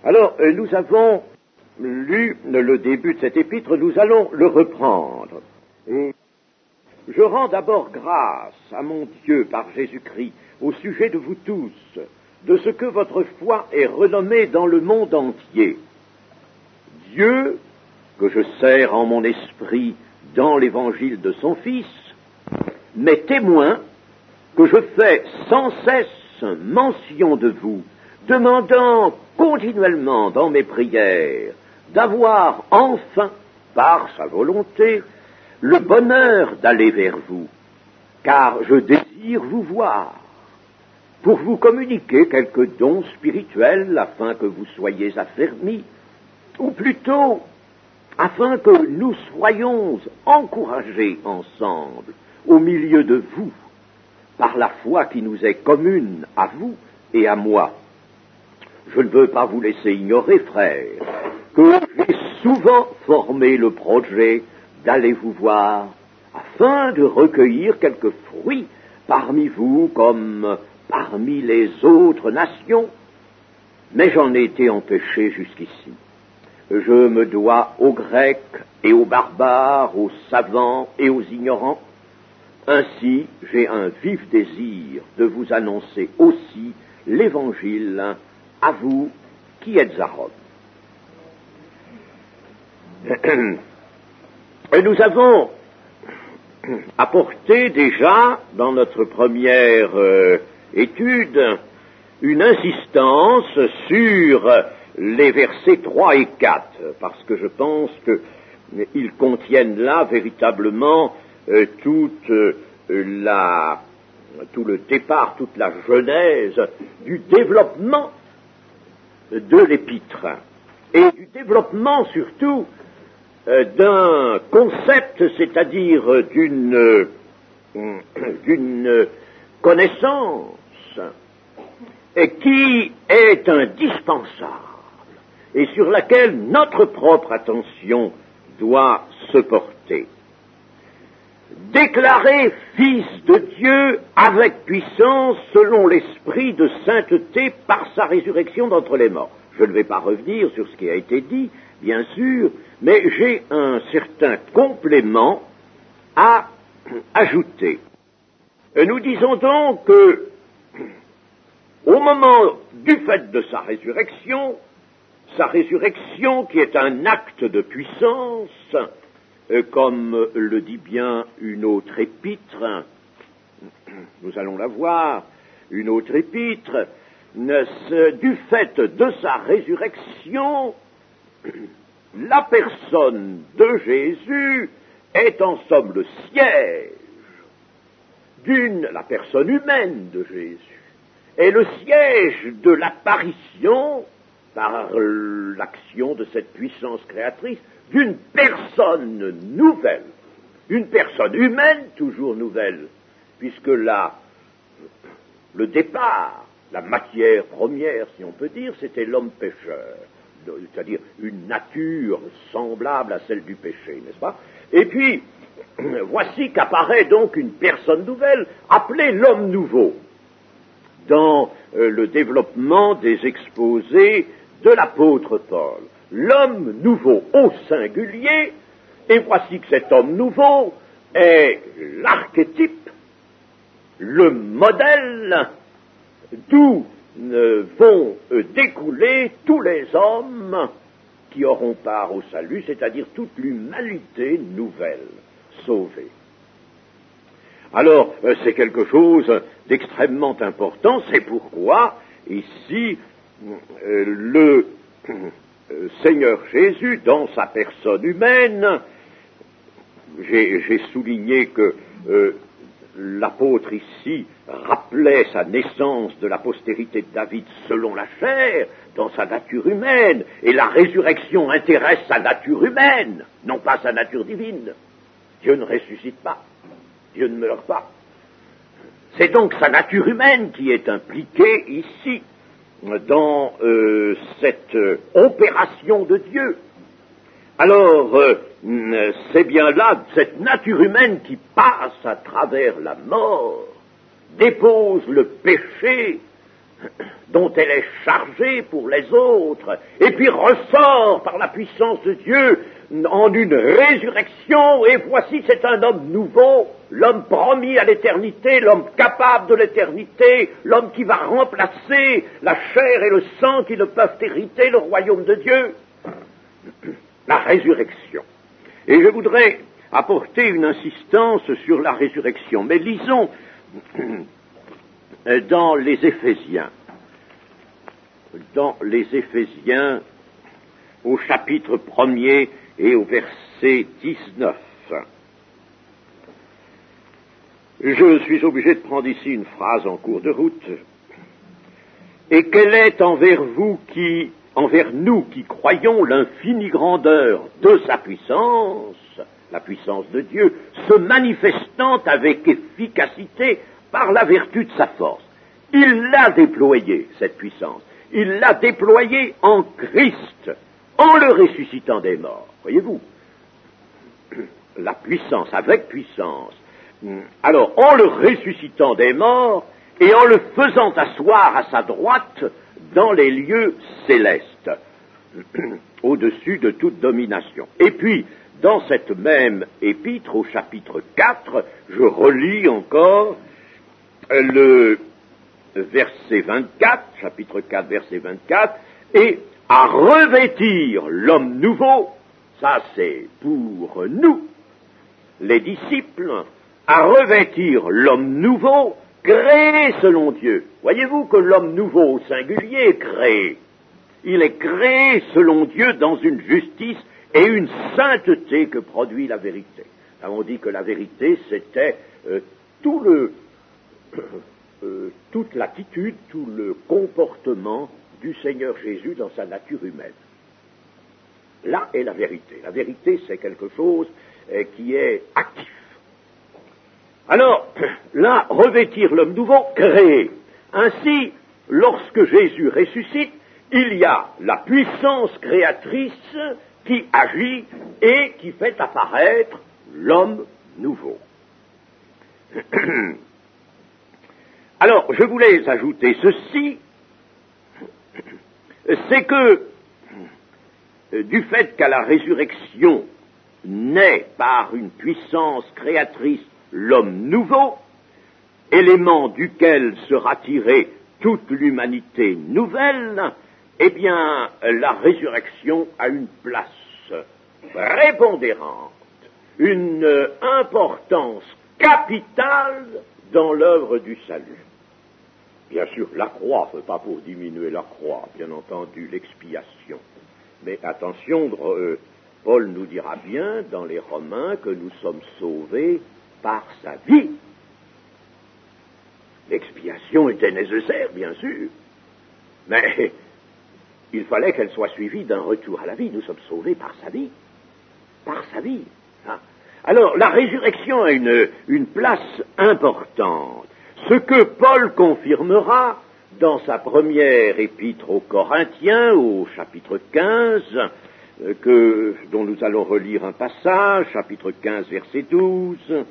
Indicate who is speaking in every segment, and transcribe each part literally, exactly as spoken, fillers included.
Speaker 1: Alors, euh, nous avons lu le début de cet épître, nous allons le reprendre. Et je rends d'abord grâce à mon Dieu par Jésus-Christ au sujet de vous tous, de ce que votre foi est renommée dans le monde entier. Dieu, que je sers en mon esprit dans l'évangile de son Fils, m'est témoin que je fais sans cesse mention de vous, demandant continuellement dans mes prières d'avoir enfin, par sa volonté, le bonheur d'aller vers vous, car je désire vous voir, pour vous communiquer quelques dons spirituels afin que vous soyez affermis, ou plutôt afin que nous soyons encouragés ensemble au milieu de vous, par la foi qui nous est commune à vous et à moi. Je ne veux pas vous laisser ignorer, frères, que j'ai souvent formé le projet d'aller vous voir, afin de recueillir quelques fruits parmi vous comme parmi les autres nations, mais j'en ai été empêché jusqu'ici. Je me dois aux Grecs et aux barbares, aux savants et aux ignorants. Ainsi, j'ai un vif désir de vous annoncer aussi l'Évangile à vous qui êtes à Rome. Nous avons apporté déjà, dans notre première euh, étude, une insistance sur les versets trois et quatre, parce que je pense qu'ils contiennent là véritablement euh, toute euh, la, tout le départ, toute la genèse du développement de l'épître, et du développement surtout euh, d'un concept, c'est-à-dire d'une, euh, d'une connaissance et qui est indispensable et sur laquelle notre propre attention doit se porter. Déclaré fils de Dieu avec puissance selon l'esprit de sainteté par sa résurrection d'entre les morts. Je ne vais pas revenir sur ce qui a été dit, bien sûr, mais j'ai un certain complément à ajouter. Nous disons donc que, au moment du fait de sa résurrection, sa résurrection qui est un acte de puissance, euh, comme le dit bien une autre épître, nous allons la voir, une autre épître, du fait de sa résurrection, la personne de Jésus est en somme le siège d'une, la personne humaine de Jésus, est le siège de l'apparition, par l'action de cette puissance créatrice, d'une personne nouvelle, une personne humaine toujours nouvelle, puisque là, le départ, la matière première, si on peut dire, c'était l'homme pécheur, c'est-à-dire une nature semblable à celle du péché, n'est-ce pas? Et puis, voici qu'apparaît donc une personne nouvelle, appelée l'homme nouveau, dans euh, le développement des exposés de l'apôtre Paul. L'homme nouveau au singulier, et voici que cet homme nouveau est l'archétype, le modèle d'où euh, vont euh, découler tous les hommes qui auront part au salut, c'est-à-dire toute l'humanité nouvelle, sauvée. Alors, euh, c'est quelque chose d'extrêmement important, c'est pourquoi, ici, euh, le euh, Seigneur Jésus, dans sa personne humaine, j'ai, j'ai souligné que euh, l'apôtre ici rappelait sa naissance de la postérité de David selon la chair, dans sa nature humaine, et la résurrection intéresse sa nature humaine, non pas sa nature divine. Dieu ne ressuscite pas, Dieu ne meurt pas. C'est donc sa nature humaine qui est impliquée ici, dans euh, cette euh, opération de Dieu. Alors, euh, c'est bien là, cette nature humaine qui passe à travers la mort, dépose le péché dont elle est chargée pour les autres, et puis ressort par la puissance de Dieu en une résurrection, et voici c'est un homme nouveau, l'homme promis à l'éternité, l'homme capable de l'éternité, l'homme qui va remplacer la chair et le sang qui ne peuvent hériter le royaume de Dieu. La résurrection. Et je voudrais apporter une insistance sur la résurrection, mais lisons dans les Éphésiens, dans les Éphésiens, au chapitre premier et au verset dix-neuf. Je suis obligé de prendre ici une phrase en cours de route. Et quelle est envers vous qui, envers nous qui croyons l'infinie grandeur de sa puissance, la puissance de Dieu, se manifestant avec efficacité par la vertu de sa force. Il l'a déployée, cette puissance. Il l'a déployée en Christ, en le ressuscitant des morts. Voyez-vous, la puissance avec puissance. Alors, en le ressuscitant des morts et en le faisant asseoir à sa droite dans les lieux célestes, au-dessus de toute domination. Et puis, dans cette même épître, au chapitre quatre, je relis encore le verset vingt-quatre, chapitre quatre, verset vingt-quatre, et à revêtir l'homme nouveau, ça c'est pour nous, les disciples, à revêtir l'homme nouveau, créé selon Dieu. Voyez-vous que l'homme nouveau au singulier est créé. Il est créé selon Dieu dans une justice et une sainteté que produit la vérité. Là, on dit que la vérité, c'était euh, tout le, euh, toute l'attitude, tout le comportement du Seigneur Jésus dans sa nature humaine. Là est la vérité. La vérité, c'est quelque chose euh, qui est actif. Alors, là, revêtir l'homme nouveau, créé. Ainsi, lorsque Jésus ressuscite, il y a la puissance créatrice qui agit et qui fait apparaître l'homme nouveau. Alors, je voulais ajouter ceci, c'est que, du fait qu'à la résurrection naît par une puissance créatrice l'homme nouveau, élément duquel sera tirée toute l'humanité nouvelle, eh bien, la résurrection a une place prépondérante, une importance capitale dans l'œuvre du salut. Bien sûr, la croix, ce n'est pas pour diminuer la croix, bien entendu, l'expiation. Mais attention, euh, Paul nous dira bien dans les Romains que nous sommes sauvés par sa vie. L'expiation était nécessaire, bien sûr, mais il fallait qu'elle soit suivie d'un retour à la vie. Nous sommes sauvés par sa vie, par sa vie. Hein. Alors, la résurrection a une, une place importante, ce que Paul confirmera dans sa première épître aux Corinthiens, au chapitre quinze, que, dont nous allons relire un passage, chapitre quinze, verset douze.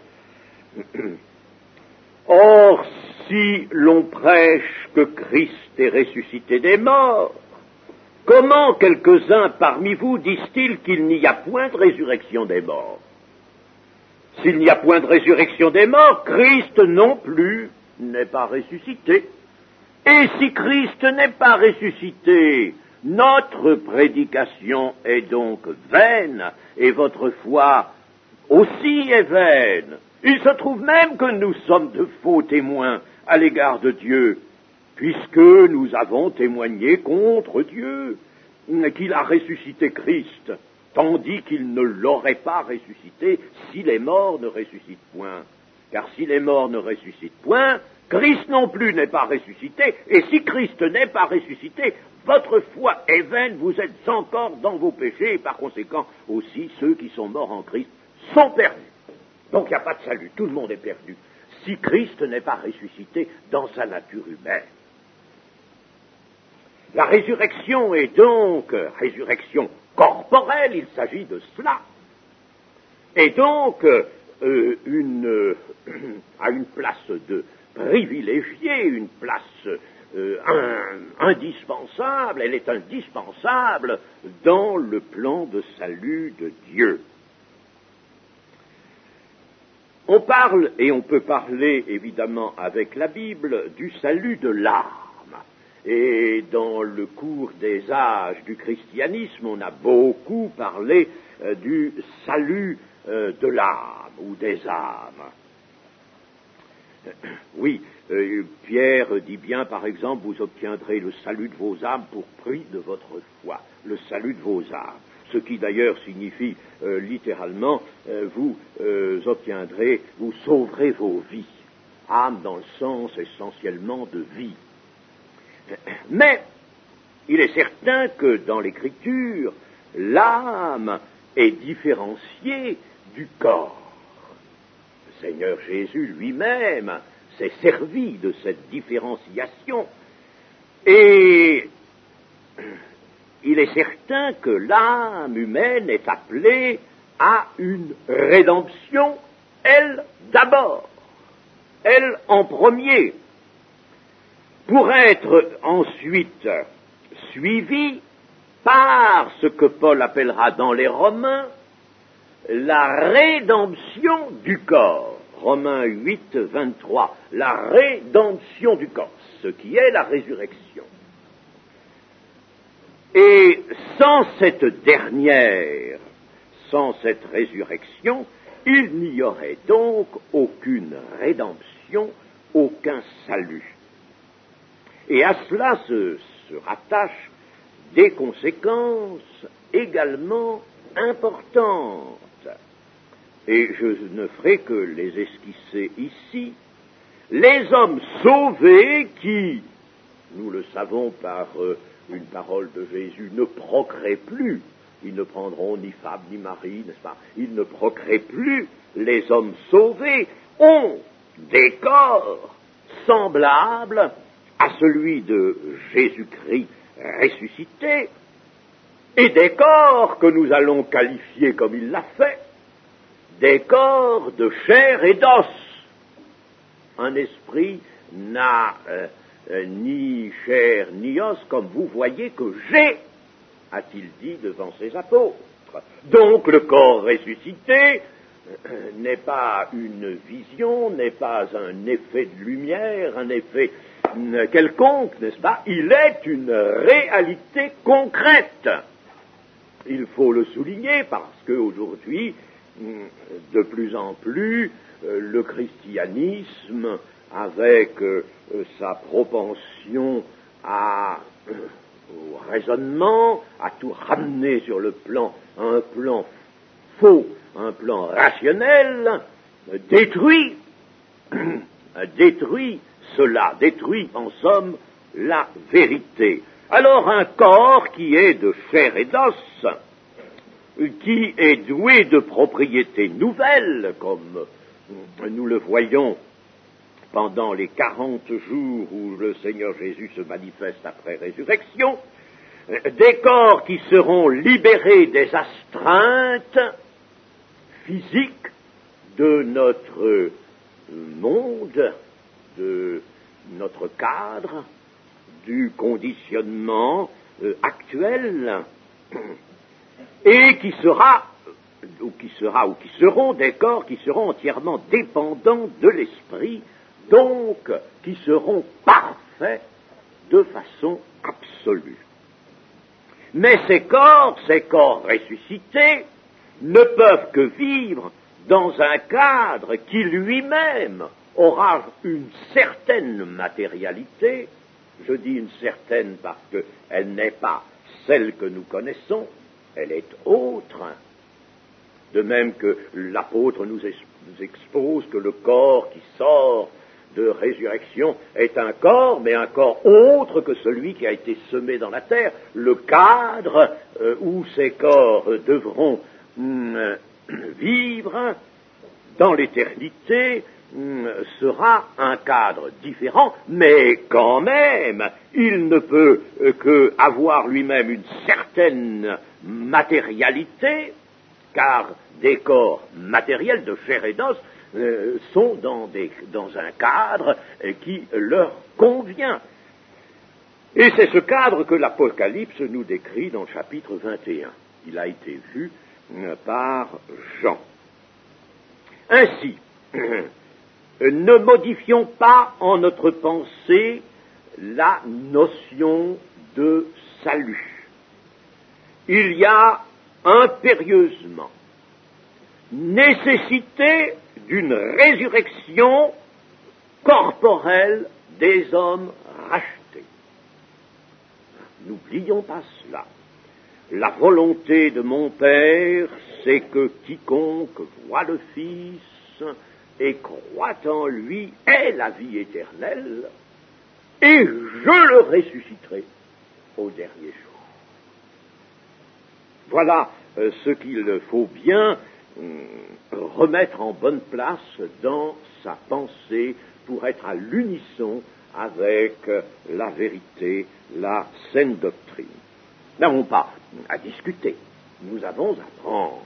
Speaker 1: Or, si l'on prêche que Christ est ressuscité des morts, comment quelques-uns parmi vous disent-ils qu'il n'y a point de résurrection des morts? S'il n'y a point de résurrection des morts, Christ non plus n'est pas ressuscité. Et si Christ n'est pas ressuscité, notre prédication est donc vaine, et votre foi aussi est vaine. Il se trouve même que nous sommes de faux témoins à l'égard de Dieu, puisque nous avons témoigné contre Dieu qu'il a ressuscité Christ, tandis qu'il ne l'aurait pas ressuscité si les morts ne ressuscitent point. Car si les morts ne ressuscitent point, Christ non plus n'est pas ressuscité, et si Christ n'est pas ressuscité, votre foi est vaine, vous êtes encore dans vos péchés, et par conséquent aussi ceux qui sont morts en Christ sont perdus. Donc il n'y a pas de salut, tout le monde est perdu, si Christ n'est pas ressuscité dans sa nature humaine. La résurrection est donc résurrection corporelle, il s'agit de cela, et donc euh, une, euh, à une place de privilégiée, une place euh, un, indispensable, elle est indispensable dans le plan de salut de Dieu. On parle, et on peut parler évidemment avec la Bible, du salut de l'âme. Et dans le cours des âges du christianisme, on a beaucoup parlé euh, du salut euh, de l'âme ou des âmes. Oui, euh, Pierre dit bien, par exemple, vous obtiendrez le salut de vos âmes pour prix de votre foi, le salut de vos âmes. Ce qui d'ailleurs signifie euh, littéralement, euh, vous euh, obtiendrez, vous sauverez vos vies. Âme dans le sens essentiellement de vie. Mais il est certain que dans l'Écriture, l'âme est différenciée du corps. Le Seigneur Jésus lui-même s'est servi de cette différenciation. Et il est certain que l'âme humaine est appelée à une rédemption, elle d'abord, elle en premier, pour être ensuite suivie par ce que Paul appellera dans les Romains la rédemption du corps. Romains huit, vingt-trois, la rédemption du corps, ce qui est la résurrection. Et sans cette dernière, sans cette résurrection, il n'y aurait donc aucune rédemption, aucun salut. Et à cela se, se rattachent des conséquences également importantes. Et je ne ferai que les esquisser ici. Les hommes sauvés qui, nous le savons par euh, une parole de Jésus, ne procréent plus, ils ne prendront ni femme ni mari, n'est-ce pas? Ils ne procréent plus, les hommes sauvés ont des corps semblables à celui de Jésus-Christ ressuscité, et des corps que nous allons qualifier comme il l'a fait, des corps de chair et d'os. Un esprit n'a euh, euh, ni chair ni os, comme vous voyez que j'ai, a-t-il dit devant ses apôtres. Donc le corps ressuscité euh, n'est pas une vision, n'est pas un effet de lumière, un effet euh, quelconque, n'est-ce pas? Il est une réalité concrète. Il faut le souligner parce qu'aujourd'hui, de plus en plus, euh, le christianisme, avec euh, sa propension à, euh, au raisonnement, à tout ramener sur le plan, un plan faux, un plan rationnel, euh, détruit, détruit cela, détruit en somme la vérité. Alors un corps qui est de chair et d'os, qui est doué de propriétés nouvelles, comme nous le voyons pendant les quarante jours où le Seigneur Jésus se manifeste après résurrection, des corps qui seront libérés des astreintes physiques de notre monde, de notre cadre, du conditionnement actuel, et qui sera, ou qui sera, ou qui seront des corps qui seront entièrement dépendants de l'esprit, donc qui seront parfaits de façon absolue. Mais ces corps, ces corps ressuscités, ne peuvent que vivre dans un cadre qui lui-même aura une certaine matérialité. Je dis une certaine parce qu'elle n'est pas celle que nous connaissons, elle est autre. De même que l'apôtre nous expose que le corps qui sort de résurrection est un corps, mais un corps autre que celui qui a été semé dans la terre. Le cadre euh, où ces corps euh, devront euh, vivre dans l'éternité euh, sera un cadre différent, mais quand même, il ne peut euh, que avoir lui-même une certaine matérialité, car des corps matériels de chair et d'os euh, sont dans, des, dans un cadre euh, qui leur convient. Et c'est ce cadre que l'Apocalypse nous décrit dans le chapitre vingt et un. Il a été vu par Jean. Ainsi, ne modifions pas en notre pensée la notion de salut. Il y a impérieusement nécessité d'une résurrection corporelle des hommes rachetés. N'oublions pas cela. La volonté de mon Père, c'est que quiconque voit le Fils et croit en lui ait la vie éternelle, et je le ressusciterai au dernier jour. Voilà euh, ce qu'il faut bien euh, remettre en bonne place dans sa pensée pour être à l'unisson avec euh, la vérité, la saine doctrine. Nous n'avons pas à discuter, nous avons à prendre.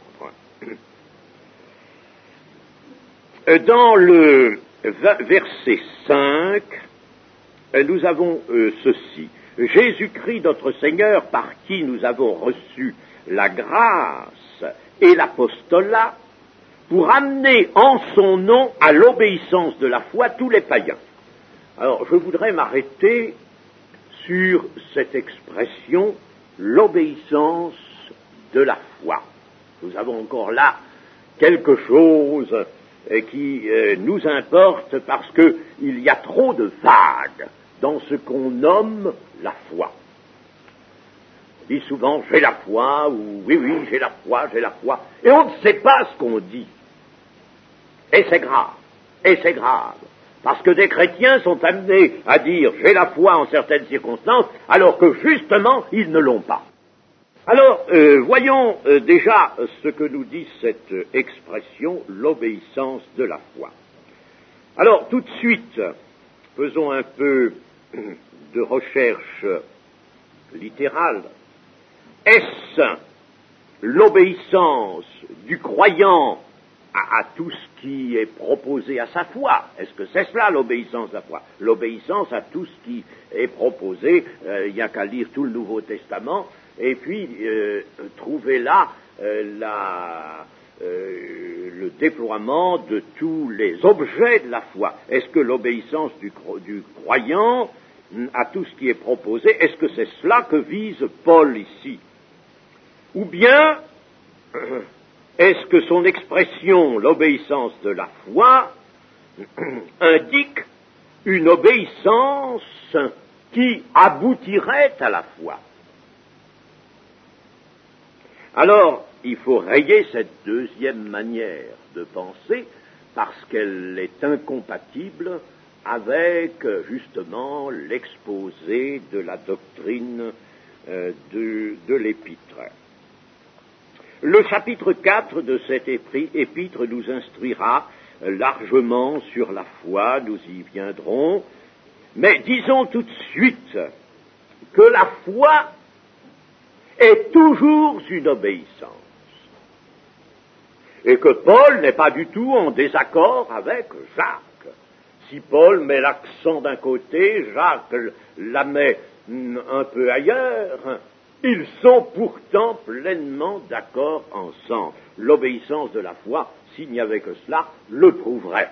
Speaker 1: Dans le verset cinq, nous avons euh, ceci. Jésus-Christ, notre Seigneur, par qui nous avons reçu la grâce et l'apostolat, pour amener en son nom à l'obéissance de la foi tous les païens. Alors, je voudrais m'arrêter sur cette expression, l'obéissance de la foi. Nous avons encore là quelque chose qui euh, nous importe parce qu'il y a trop de vagues dans ce qu'on nomme la foi. On dit souvent « j'ai la foi » ou « oui, oui, j'ai la foi, j'ai la foi », et on ne sait pas ce qu'on dit. Et c'est grave, et c'est grave, parce que des chrétiens sont amenés à dire « j'ai la foi » en certaines circonstances, alors que justement, ils ne l'ont pas. Alors, euh, voyons euh, déjà ce que nous dit cette euh, expression, l'obéissance de la foi. Alors, tout de suite, faisons un peu de recherche littérale. Est-ce l'obéissance du croyant à, à tout ce qui est proposé à sa foi? Est-ce que c'est cela l'obéissance de la foi? L'obéissance à tout ce qui est proposé, il euh, n'y a qu'à lire tout le Nouveau Testament, et puis euh, trouver là euh, la, euh, le déploiement de tous les objets de la foi. Est-ce que l'obéissance du, du croyant à tout ce qui est proposé, est-ce que c'est cela que vise Paul ici? Ou bien, est-ce que son expression, l'obéissance de la foi, indique une obéissance qui aboutirait à la foi? Alors, il faut rayer cette deuxième manière de penser parce qu'elle est incompatible avec, justement, l'exposé de la doctrine euh, de, de l'épître. Le chapitre quatre de cette épître nous instruira largement sur la foi, nous y viendrons, mais disons tout de suite que la foi est toujours une obéissance. Et que Paul n'est pas du tout en désaccord avec Jacques. Si Paul met l'accent d'un côté, Jacques la met un peu ailleurs, ils sont pourtant pleinement d'accord ensemble. L'obéissance de la foi, s'il n'y avait que cela, le prouverait.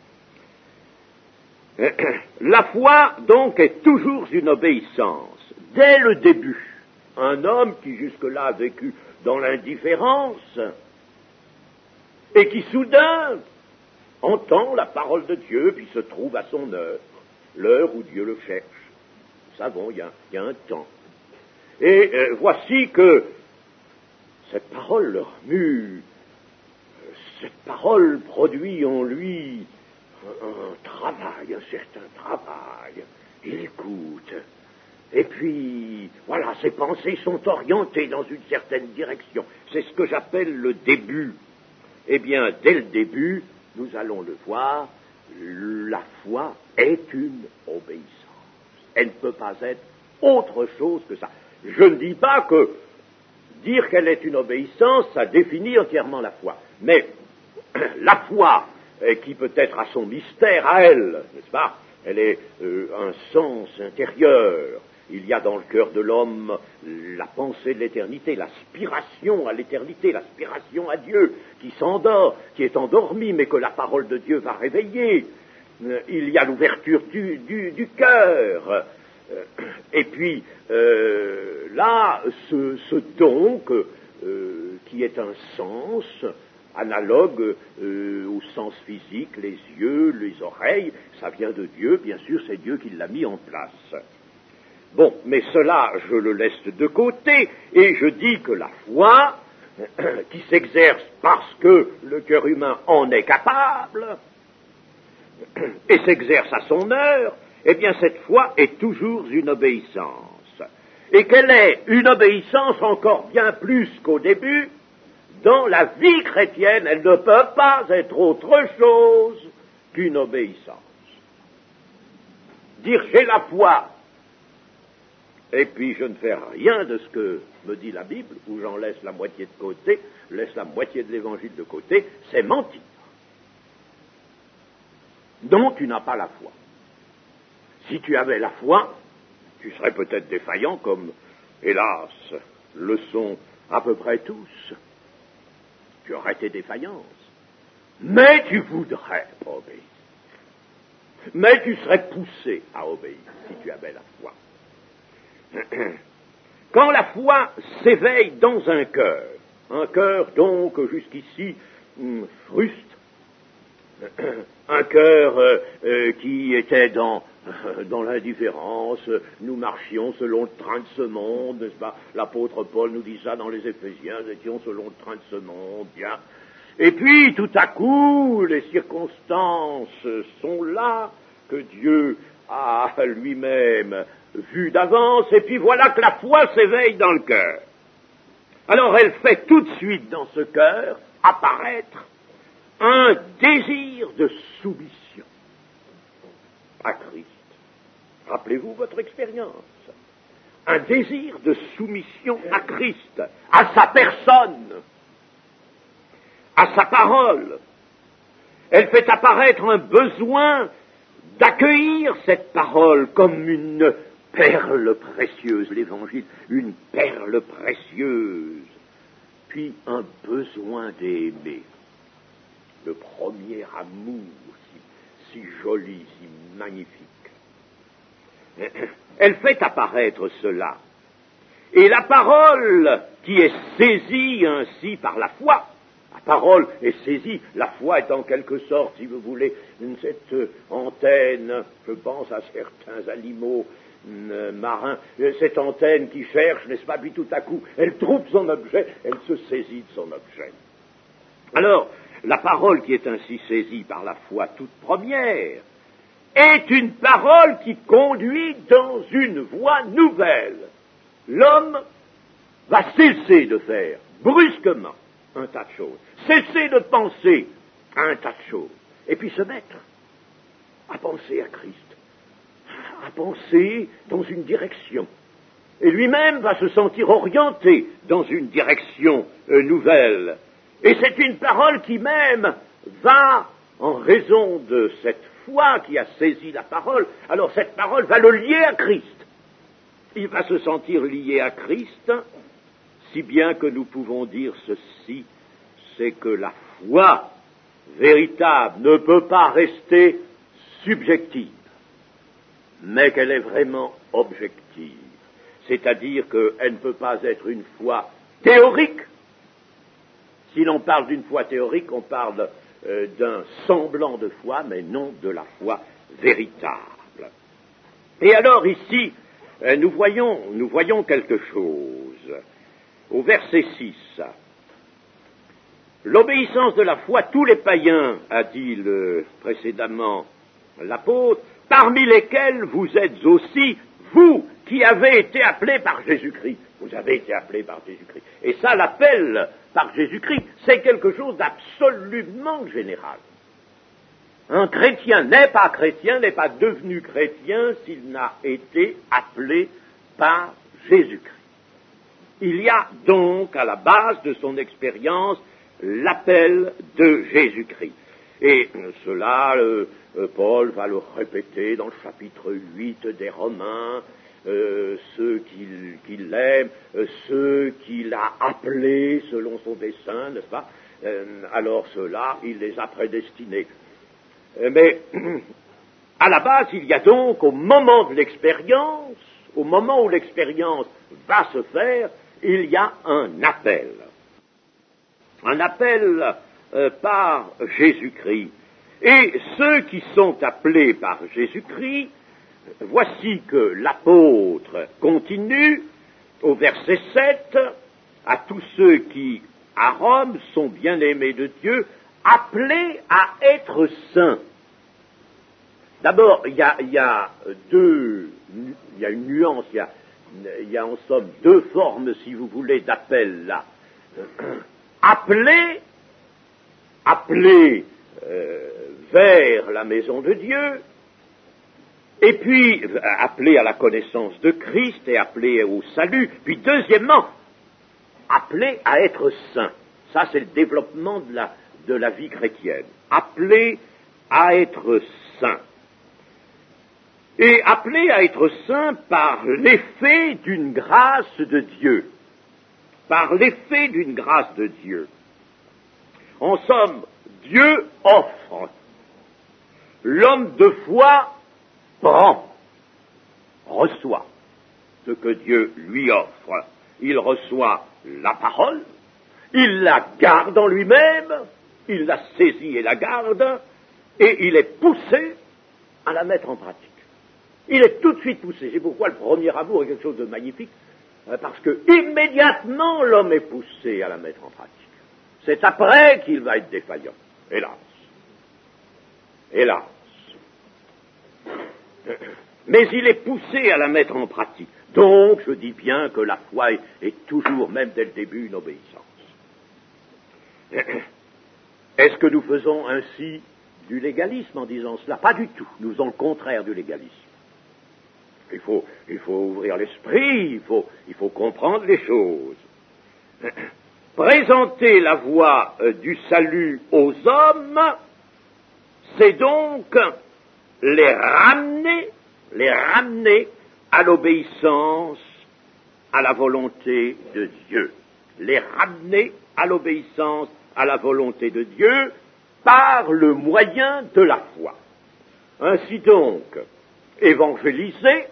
Speaker 1: La foi, donc, est toujours une obéissance, dès le début. Un homme qui jusque-là a vécu dans l'indifférence et qui soudain entend la parole de Dieu puis se trouve à son heure, l'heure où Dieu le cherche. Nous savons, il y a, il y a un temps. Et euh, voici que cette parole le remue, cette parole produit en lui un, un travail, un certain travail. Il écoute. Et puis, voilà, ses pensées sont orientées dans une certaine direction. C'est ce que j'appelle le début. Eh bien, dès le début, nous allons le voir, la foi est une obéissance. Elle ne peut pas être autre chose que ça. Je ne dis pas que dire qu'elle est une obéissance, ça définit entièrement la foi. Mais la foi, qui peut-être a son mystère à elle, n'est-ce pas? Elle est euh, un sens intérieur. il y a dans le cœur de l'homme la pensée de l'éternité, l'aspiration à l'éternité, l'aspiration à Dieu, qui s'endort, qui est endormi, mais que la parole de Dieu va réveiller. Il y a l'ouverture du, du, du cœur. Et puis, euh, là, ce, ce don que, euh, qui est un sens analogue euh, au sens physique, les yeux, les oreilles, ça vient de Dieu, bien sûr, c'est Dieu qui l'a mis en place. Bon, mais cela, je le laisse de côté, et je dis que la foi, qui s'exerce parce que le cœur humain en est capable, et s'exerce à son heure, eh bien cette foi est toujours une obéissance. Et qu'elle est une obéissance encore bien plus qu'au début, dans la vie chrétienne, elle ne peut pas être autre chose qu'une obéissance. Dire j'ai la foi, et puis je ne fais rien de ce que me dit la Bible, ou j'en laisse la moitié de côté, laisse la moitié de l'évangile de côté, c'est mentir. Non, tu n'as pas la foi. Si tu avais la foi, tu serais peut-être défaillant, comme, hélas, le sont à peu près tous. Tu aurais tes défaillances. Mais tu voudrais obéir. Mais tu serais poussé à obéir si tu avais la foi. Quand la foi s'éveille dans un cœur, un cœur donc jusqu'ici hum, fruste, un cœur euh, euh, qui était dans, euh, dans l'indifférence, nous marchions selon le train de ce monde, n'est-ce pas? L'apôtre Paul nous dit ça dans les Éphésiens, nous étions selon le train de ce monde, bien. Et puis, tout à coup, les circonstances sont là, que Dieu a lui-même vu d'avance, et puis voilà que la foi s'éveille dans le cœur. Alors elle fait tout de suite dans ce cœur apparaître un désir de soumission à Christ. Rappelez-vous votre expérience. Un désir de soumission à Christ, à sa personne, à sa parole. Elle fait apparaître un besoin d'accueillir cette parole comme une perle précieuse, l'Évangile, une perle précieuse, puis un besoin d'aimer. Le premier amour, si, si joli, si magnifique. Elle fait apparaître cela. Et la parole qui est saisie ainsi par la foi, la parole est saisie, la foi est en quelque sorte, si vous voulez, cette antenne, je pense à certains animaux euh, marins, cette antenne qui cherche, n'est-ce pas, puis tout à coup, elle trouve son objet, elle se saisit de son objet. Alors, la parole qui est ainsi saisie par la foi toute première est une parole qui conduit dans une voie nouvelle. L'homme va cesser de faire brusquement un tas de choses, cesser de penser à un tas de choses, et puis se mettre à penser à Christ, à penser dans une direction. Et lui-même va se sentir orienté dans une direction euh, nouvelle. Et c'est une parole qui même va, en raison de cette foi qui a saisi la parole, alors cette parole va le lier à Christ. Il va se sentir lié à Christ, si bien que nous pouvons dire ceci, c'est que la foi véritable ne peut pas rester subjective, mais qu'elle est vraiment objective. C'est-à-dire qu'elle ne peut pas être une foi théorique. Si l'on parle d'une foi théorique, on parle euh, d'un semblant de foi, mais non de la foi véritable. Et alors ici, euh, nous voyons, nous voyons quelque chose. Au verset six, l'obéissance de la foi, tous les païens, a dit le, précédemment l'apôtre, parmi lesquels vous êtes aussi, vous qui avez été appelés par Jésus-Christ. Vous avez été appelés par Jésus-Christ. Et ça, l'appel par Jésus-Christ, c'est quelque chose d'absolument général. Un chrétien n'est pas chrétien, n'est pas devenu chrétien s'il n'a été appelé par Jésus-Christ. Il y a donc à la base de son expérience l'appel de Jésus-Christ. Et cela, euh, Paul va le répéter dans le chapitre huit des Romains, euh, ceux qu'il, qu'il aime, euh, ceux qu'il a appelés selon son dessein, n'est-ce pas? euh, Alors ceux-là, il les a prédestinés. Euh, mais à la base, il y a donc, au moment de l'expérience, au moment où l'expérience va se faire, il y a un appel. Un appel euh, par Jésus-Christ. Et ceux qui sont appelés par Jésus-Christ, voici que l'apôtre continue au verset sept, à tous ceux qui, à Rome, sont bien-aimés de Dieu, appelés à être saints. D'abord, il y a, il y a deux, il y a une nuance, il y a, il y a en somme deux formes, si vous voulez, d'appel là. Appelés, appelés euh, vers la maison de Dieu, et puis appelés à la connaissance de Christ et appelés au salut, puis deuxièmement, appelés à être saints. Ça, c'est le développement de la, de la vie chrétienne. Appelés à être saints. Et appelés à être saints par l'effet d'une grâce de Dieu. Par l'effet d'une grâce de Dieu. En somme, Dieu offre. L'homme de foi prend, reçoit ce que Dieu lui offre. Il reçoit la parole, il la garde en lui-même, il la saisit et la garde, et il est poussé à la mettre en pratique. Il est tout de suite poussé. C'est pourquoi le premier amour est quelque chose de magnifique, parce que immédiatement l'homme est poussé à la mettre en pratique. C'est après qu'il va être défaillant. Hélas. Hélas. Mais il est poussé à la mettre en pratique. Donc, je dis bien que la foi est, est toujours, même dès le début, une obéissance. Est-ce que nous faisons ainsi du légalisme en disant cela? Pas du tout. Nous faisons le contraire du légalisme. Il faut, il faut ouvrir l'esprit, il faut, il faut comprendre les choses. Présenter la voie euh, du salut aux hommes, c'est donc les ramener, les ramener à l'obéissance à la volonté de Dieu. Les ramener à l'obéissance à la volonté de Dieu par le moyen de la foi. Ainsi donc, évangéliser,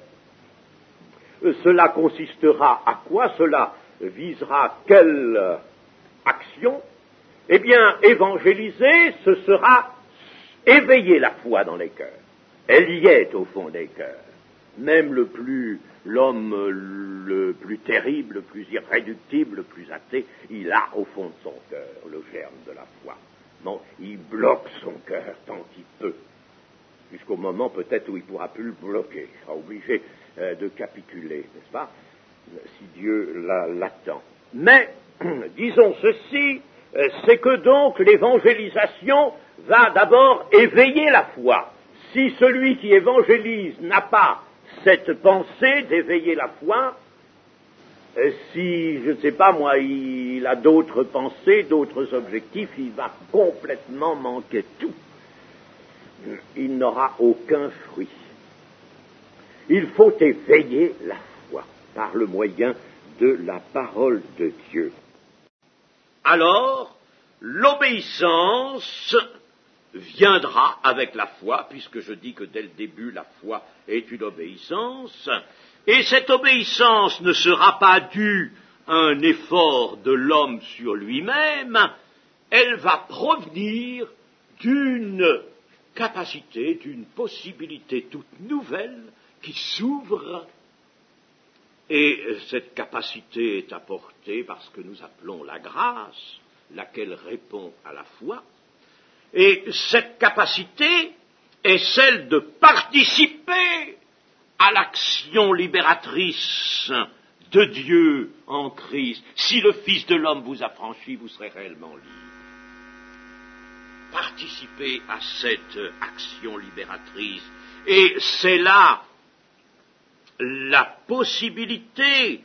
Speaker 1: cela consistera à quoi? Cela visera quelle action? Eh bien, évangéliser, ce sera éveiller la foi dans les cœurs. Elle y est au fond des cœurs. Même le plus, l'homme le plus terrible, le plus irréductible, le plus athée, il a au fond de son cœur le germe de la foi. Non, il bloque son cœur tant qu'il peut, jusqu'au moment peut-être où il ne pourra plus le bloquer. Il sera obligé euh, de capituler, n'est-ce pas, si Dieu la, l'attend. Mais, disons ceci, euh, c'est que donc l'évangélisation va d'abord éveiller la foi. Si celui qui évangélise n'a pas cette pensée d'éveiller la foi, euh, si, je ne sais pas moi, il a d'autres pensées, d'autres objectifs, il va complètement manquer tout. Il n'aura aucun fruit. Il faut éveiller la foi par le moyen de la parole de Dieu. Alors, l'obéissance viendra avec la foi, puisque je dis que dès le début, la foi est une obéissance, et cette obéissance ne sera pas due à un effort de l'homme sur lui-même, elle va provenir d'une capacité, d'une possibilité toute nouvelle qui s'ouvre, et cette capacité est apportée par ce que nous appelons la grâce, laquelle répond à la foi, et cette capacité est celle de participer à l'action libératrice de Dieu en Christ. Si le Fils de l'homme vous affranchit, vous serez réellement libre. Participer à cette action libératrice. Et c'est là la possibilité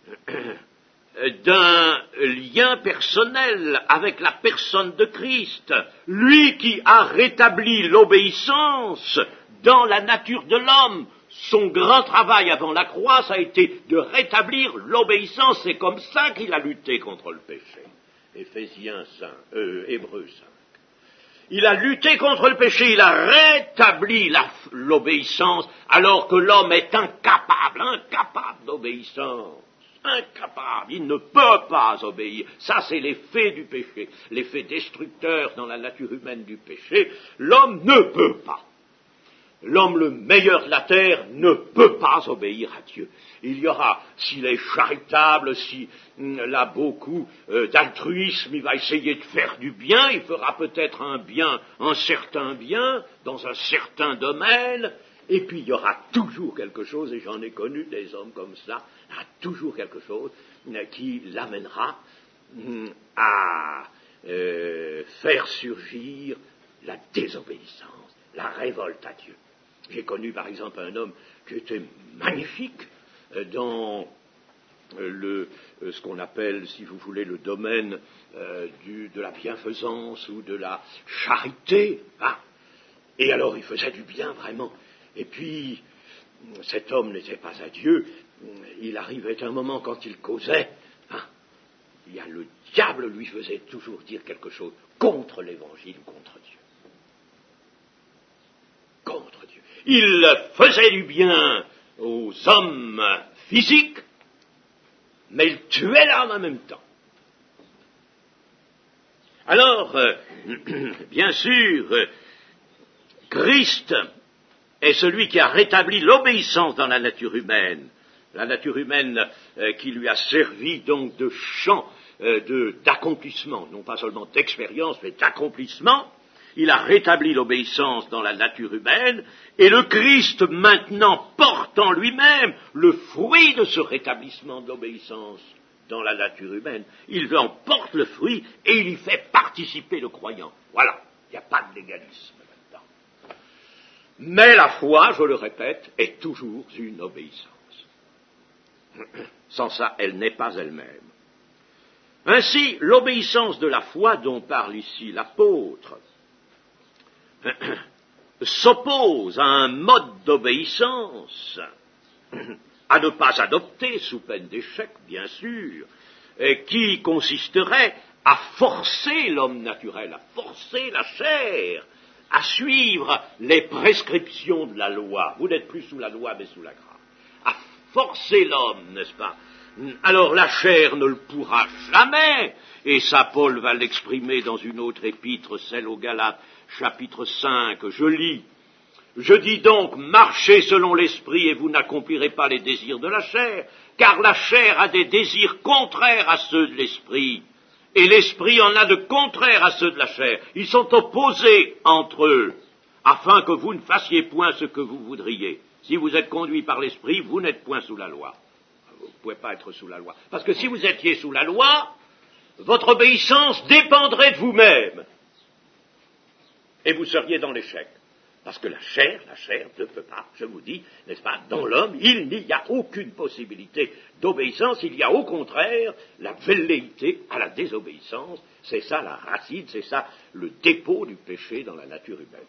Speaker 1: d'un lien personnel avec la personne de Christ, lui qui a rétabli l'obéissance dans la nature de l'homme, son grand travail avant la croix, ça a été de rétablir l'obéissance. C'est comme ça qu'il a lutté contre le péché. Éphésiens cinq, euh, Hébreux cinq. Il a lutté contre le péché, il a rétabli la, l'obéissance, alors que l'homme est incapable, incapable d'obéissance. Incapable, il ne peut pas obéir. Ça, c'est l'effet du péché, l'effet destructeur dans la nature humaine du péché. L'homme ne peut pas. L'homme le meilleur de la terre ne peut pas obéir à Dieu. Il y aura, s'il est charitable, s'il a beaucoup euh, d'altruisme, il va essayer de faire du bien, il fera peut-être un bien, un certain bien, dans un certain domaine, et puis il y aura toujours quelque chose, et j'en ai connu des hommes comme ça, il y aura toujours quelque chose euh, qui l'amènera euh, à euh, faire surgir la désobéissance, la révolte à Dieu. J'ai connu par exemple un homme qui était magnifique dans le, ce qu'on appelle, si vous voulez, le domaine euh, du, de la bienfaisance ou de la charité. Hein. Et alors il faisait du bien vraiment. Et puis cet homme n'était pas à Dieu. Il arrivait un moment quand il causait, hein, il y a, le diable lui faisait toujours dire quelque chose contre l'évangile, contre Dieu. Contre Dieu. Il faisait du bien aux hommes physiques, mais il tuait l'âme en même temps. Alors, euh, bien sûr, euh, Christ est celui qui a rétabli l'obéissance dans la nature humaine, la nature humaine euh, qui lui a servi donc de champ euh, de, d'accomplissement, non pas seulement d'expérience, mais d'accomplissement. Il a rétabli l'obéissance dans la nature humaine, et le Christ maintenant porte en lui-même le fruit de ce rétablissement de l'obéissance dans la nature humaine. Il en porte le fruit et il y fait participer le croyant. Voilà, il n'y a pas de légalisme là-dedans. Mais la foi, je le répète, est toujours une obéissance. Sans ça, elle n'est pas elle-même. Ainsi, l'obéissance de la foi dont parle ici l'apôtre s'oppose à un mode d'obéissance à ne pas adopter, sous peine d'échec, bien sûr, qui consisterait à forcer l'homme naturel, à forcer la chair, à suivre les prescriptions de la loi. Vous n'êtes plus sous la loi, mais sous la grâce. À forcer l'homme, n'est-ce pas? Alors la chair ne le pourra jamais, et ça Paul va l'exprimer dans une autre épître, celle aux Galates, chapitre cinq, je lis, « Je dis donc, marchez selon l'esprit et vous n'accomplirez pas les désirs de la chair, car la chair a des désirs contraires à ceux de l'esprit, et l'esprit en a de contraires à ceux de la chair. Ils sont opposés entre eux, afin que vous ne fassiez point ce que vous voudriez. Si vous êtes conduit par l'esprit, vous n'êtes point sous la loi. » Vous ne pouvez pas être sous la loi. Parce que si vous étiez sous la loi, votre obéissance dépendrait de vous-même. Et vous seriez dans l'échec. Parce que la chair, la chair ne peut pas, je vous dis, n'est-ce pas, dans l'homme, il n'y a aucune possibilité d'obéissance, il y a au contraire la velléité à la désobéissance. C'est ça la racine, c'est ça le dépôt du péché dans la nature humaine.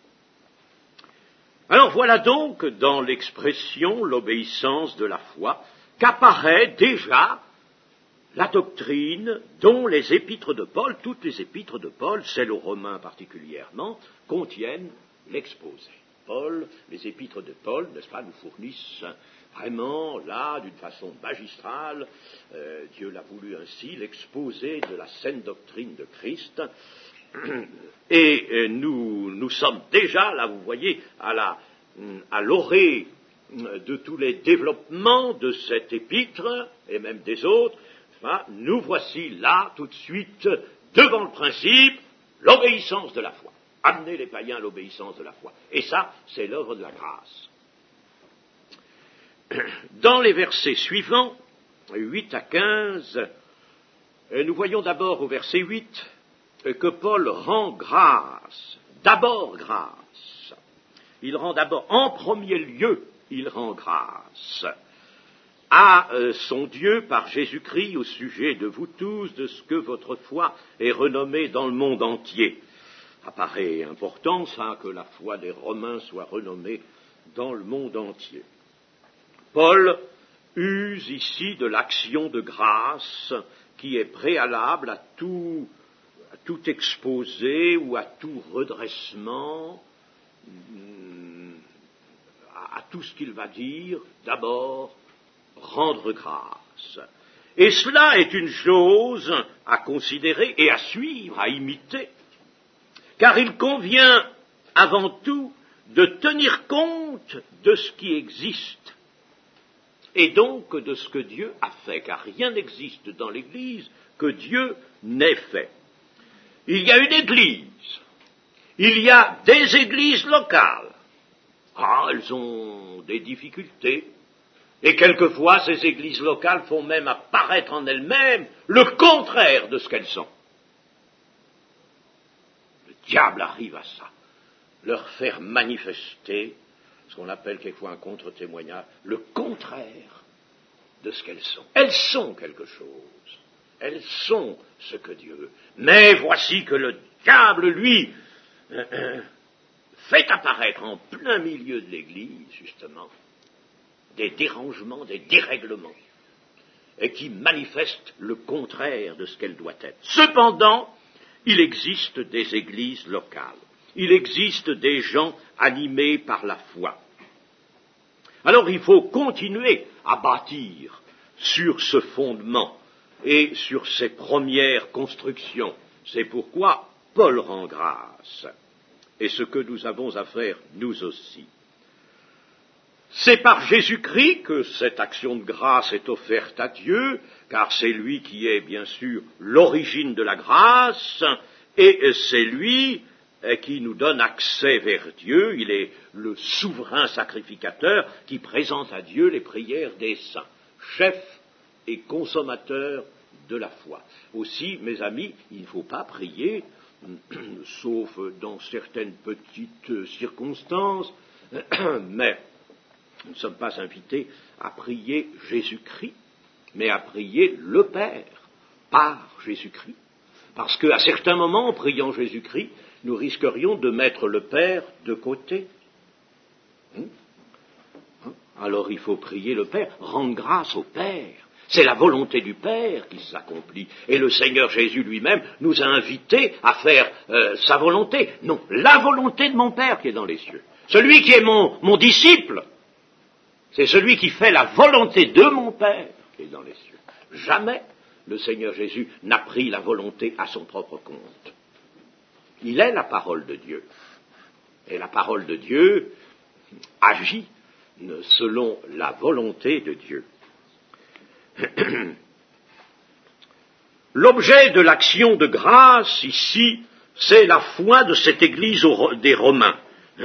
Speaker 1: Alors voilà donc, dans l'expression l'obéissance de la foi, qu'apparaît déjà la doctrine dont les épîtres de Paul, toutes les épîtres de Paul, celles aux Romains particulièrement, contiennent l'exposé. Paul, les épîtres de Paul, n'est-ce pas, nous fournissent vraiment, là, d'une façon magistrale, euh, Dieu l'a voulu ainsi, l'exposé de la saine doctrine de Christ. Et euh, nous, nous sommes déjà, là, vous voyez, à la, à l'orée de tous les développements de cet épître, et même des autres. Nous voici là, tout de suite, devant le principe, l'obéissance de la foi. Amener les païens à l'obéissance de la foi. Et ça, c'est l'œuvre de la grâce. Dans les versets suivants, huit à quinze, nous voyons d'abord au verset huit que Paul rend grâce, d'abord grâce. Il rend d'abord, en premier lieu, il rend grâce à euh, son Dieu par Jésus-Christ au sujet de vous tous, de ce que votre foi est renommée dans le monde entier. Ça paraît important, ça, que la foi des Romains soit renommée
Speaker 2: dans le monde entier. Paul use ici de l'action de grâce qui est préalable à tout, à tout exposé ou à tout redressement, à, à tout ce qu'il va dire. D'abord, rendre grâce. Et cela est une chose à considérer et à suivre, à imiter, car il convient avant tout de tenir compte de ce qui existe, et donc de ce que Dieu a fait, car rien n'existe dans l'Église que Dieu n'ait fait. Il y a une Église, il y a des églises locales. Ah, elles ont des difficultés, et quelquefois ces églises locales font même apparaître en elles-mêmes le contraire de ce qu'elles sont. Le diable arrive à ça, leur faire manifester ce qu'on appelle quelquefois un contre-témoignage, le contraire de ce qu'elles sont. Elles sont quelque chose, elles sont ce que Dieu veut. Mais voici que le diable, lui, euh, euh, fait apparaître en plein milieu de l'Église, justement, des dérangements, des dérèglements, et qui manifestent le contraire de ce qu'elle doit être. Cependant, il existe des églises locales. Il existe des gens animés par la foi. Alors il faut continuer à bâtir sur ce fondement et sur ces premières constructions. C'est pourquoi Paul rend grâce. Et ce que nous avons à faire, nous aussi. C'est par Jésus-Christ que cette action de grâce est offerte à Dieu, car c'est lui qui est bien sûr l'origine de la grâce, et c'est lui qui nous donne accès vers Dieu. Il est le souverain sacrificateur qui présente à Dieu les prières des saints, chef et consommateur de la foi. Aussi, mes amis, il ne faut pas prier, sauf dans certaines petites circonstances, mais nous ne sommes pas invités à prier Jésus-Christ, mais à prier le Père par Jésus-Christ. Parce qu'à certains moments, en priant Jésus-Christ, nous risquerions de mettre le Père de côté. Alors il faut prier le Père, rendre grâce au Père. C'est la volonté du Père qui s'accomplit. Et le Seigneur Jésus lui-même nous a invités à faire euh, sa volonté. Non, la volonté de mon Père qui est dans les cieux. Celui qui est mon, mon disciple, c'est celui qui fait la volonté de mon Père qui est dans les cieux. Jamais le Seigneur Jésus n'a pris la volonté à son propre compte. Il est la parole de Dieu. Et la parole de Dieu agit selon la volonté de Dieu. L'objet de l'action de grâce ici, c'est la foi de cette Église des Romains.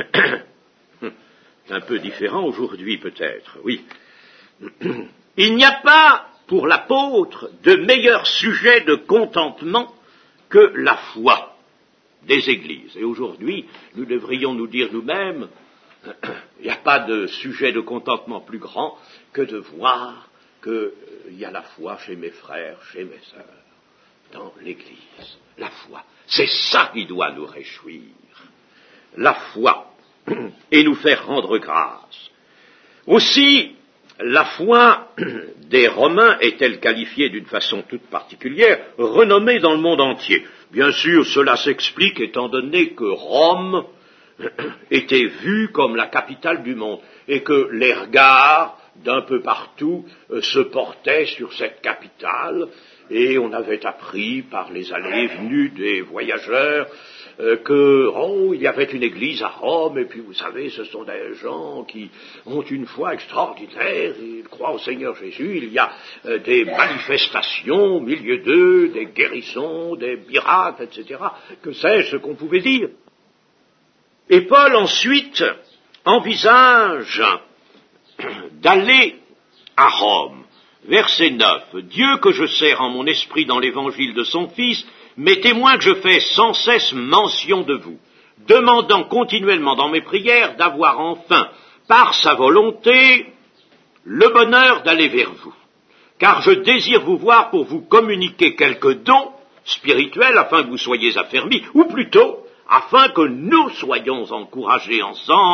Speaker 2: C'est un peu différent aujourd'hui peut-être, oui. Il n'y a pas pour l'apôtre de meilleur sujet de contentement que la foi des églises. Et aujourd'hui, nous devrions nous dire nous-mêmes, il n'y a pas de sujet de contentement plus grand que de voir qu'il euh, y a la foi chez mes frères, chez mes sœurs, dans l'Église. La foi, c'est ça qui doit nous réjouir. La foi, et nous faire rendre grâce. Aussi, la foi des Romains est-elle qualifiée d'une façon toute particulière, renommée dans le monde entier. Bien sûr, cela s'explique étant donné que Rome était vue comme la capitale du monde et que les regards d'un peu partout euh, se portaient sur cette capitale et on avait appris par les allées et venues des voyageurs euh, que oh, il y avait une église à Rome et puis vous savez ce sont des gens qui ont une foi extraordinaire, ils croient au Seigneur Jésus, il y a euh, des manifestations au milieu d'eux, des guérisons, des miracles, et cetera. Que sais-je ce qu'on pouvait dire. Et Paul ensuite envisage d'aller à Rome. Verset neuf. Dieu que je sers en mon esprit dans l'évangile de son Fils, m'est témoin que je fais sans cesse mention de vous, demandant continuellement dans mes prières d'avoir enfin, par sa volonté, le bonheur d'aller vers vous. Car je désire vous voir pour vous communiquer quelques dons spirituels afin que vous soyez affermis, ou plutôt, afin que nous soyons encouragés ensemble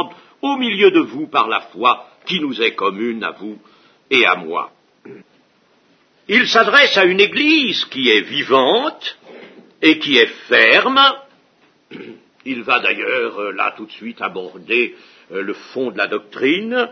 Speaker 2: au milieu de vous par la foi qui nous est commune à vous et à moi. Il s'adresse à une Église qui est vivante et qui est ferme. Il va d'ailleurs là tout de suite aborder le fond de la doctrine.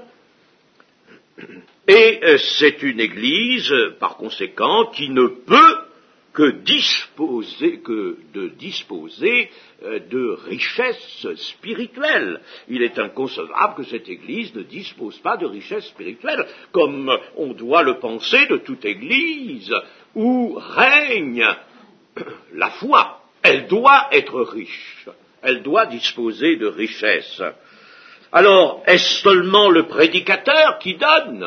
Speaker 2: Et c'est une Église, par conséquent, qui ne peut que disposer, que de disposer de richesses spirituelles. Il est inconcevable que cette Église ne dispose pas de richesses spirituelles, comme on doit le penser de toute Église où règne la foi. Elle doit être riche, elle doit disposer de richesses. Alors, est-ce seulement le prédicateur qui donne?